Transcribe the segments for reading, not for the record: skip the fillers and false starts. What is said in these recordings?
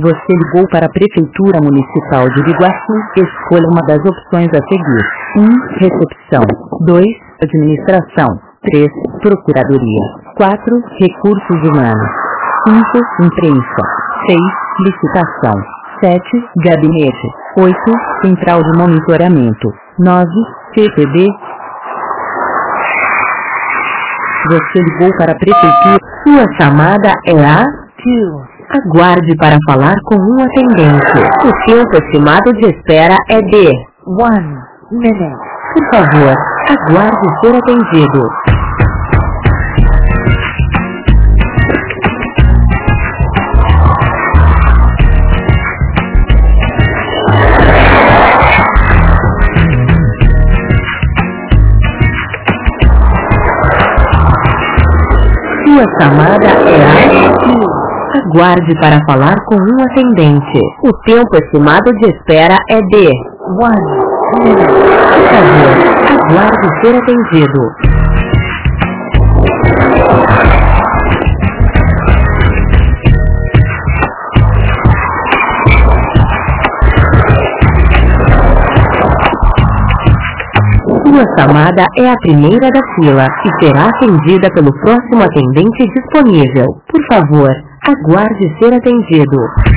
Você ligou para a Prefeitura Municipal de Biguaçu. Escolha uma das opções a seguir. 1. Recepção. 2. Administração. 3. Procuradoria. 4. Recursos Humanos. 5. Imprensa. 6. Licitação. 7. Gabinete. 8. Central de Monitoramento. 9. CPD. Você ligou para a Prefeitura. Sua chamada é a 2. Aguarde para falar com um atendente. O tempo estimado de espera é de 1 minute. Por favor, aguarde ser atendido. Sua chamada é a 2. Aguarde para falar com um atendente. O tempo estimado de espera é de 1 minute. Por favor, aguarde ser atendido. Sua chamada é a primeira da fila e será atendida pelo próximo atendente disponível. Por favor, aguarde ser atendido.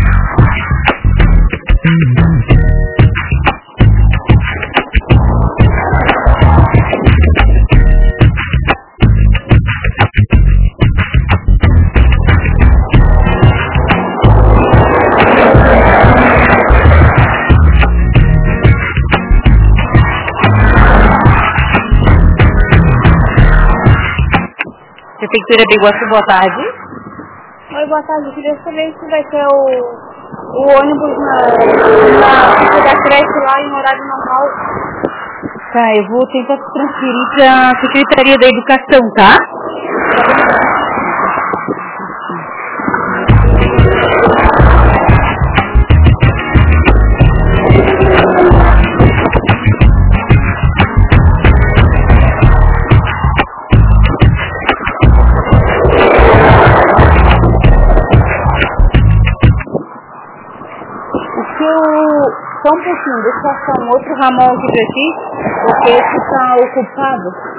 Prefeitura Biguaçu, boa tarde. Oi, boa tarde. Eu queria saber se vai ter o ônibus na da creche lá em horário normal. Tá, eu vou tentar transferir para a Secretaria da Educação, tá? Só um pouquinho, deixa eu achar um outro ramal aqui pra ti, porque esse está ocupado.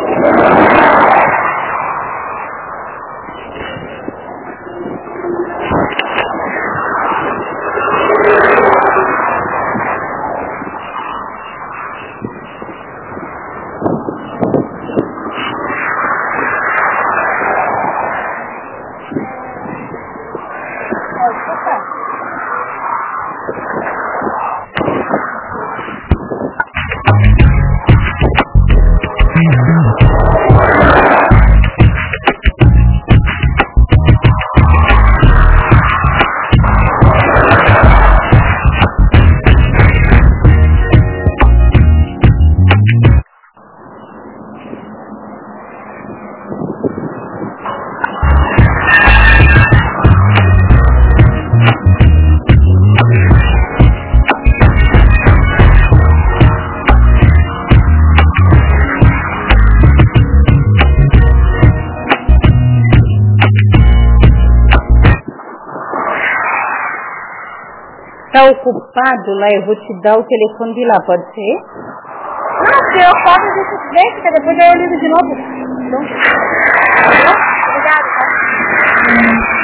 Tá ocupado lá, eu vou te dar o telefone de lá, pode ser? Não, se eu posso, a gente deixa, depois eu ligo de novo. Então, obrigada, tá?